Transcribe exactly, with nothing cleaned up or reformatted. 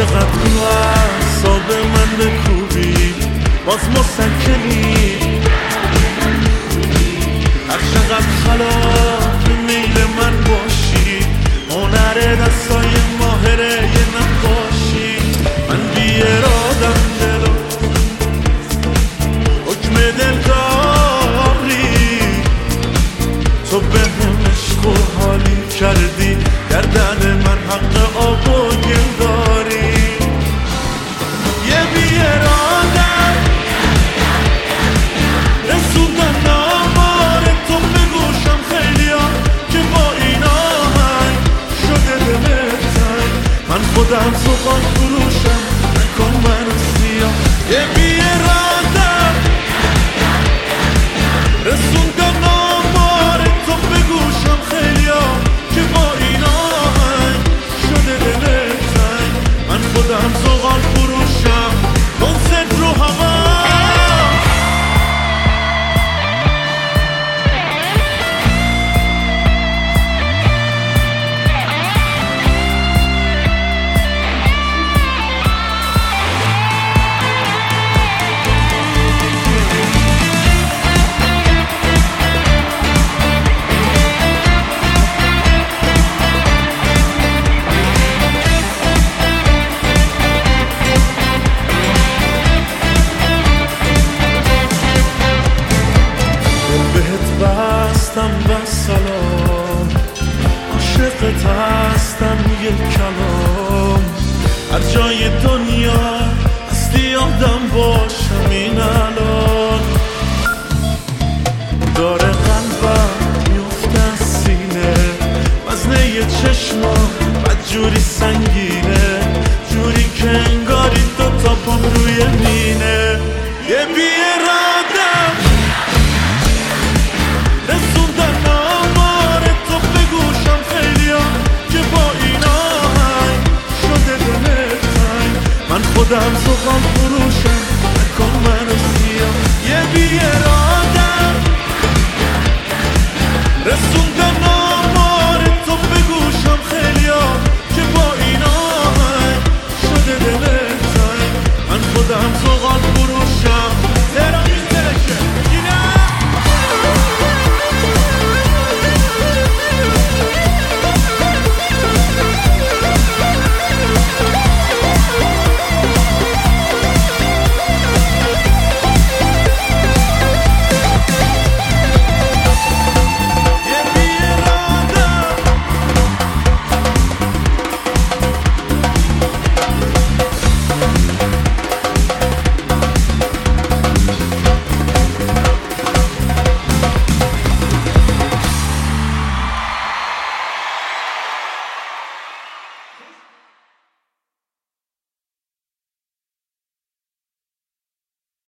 چقدر تو اعصاب من بکوبی باز مسکنی، هر چقدر خلاف میل من باشی، هنر دستای ماهره یه نقاشی. من بی ارادم دلو حکم دل داری، تو به هم عشق و حالی کردی، گردن من حق آب و گل داری. یه بی ارادم رسوندن آمار تو به گوشم خیلی ها که با این آهنگ شده دلتنگ. من خودم زبان فروشم نکن من سیاه. یه بی ارادم رسوندن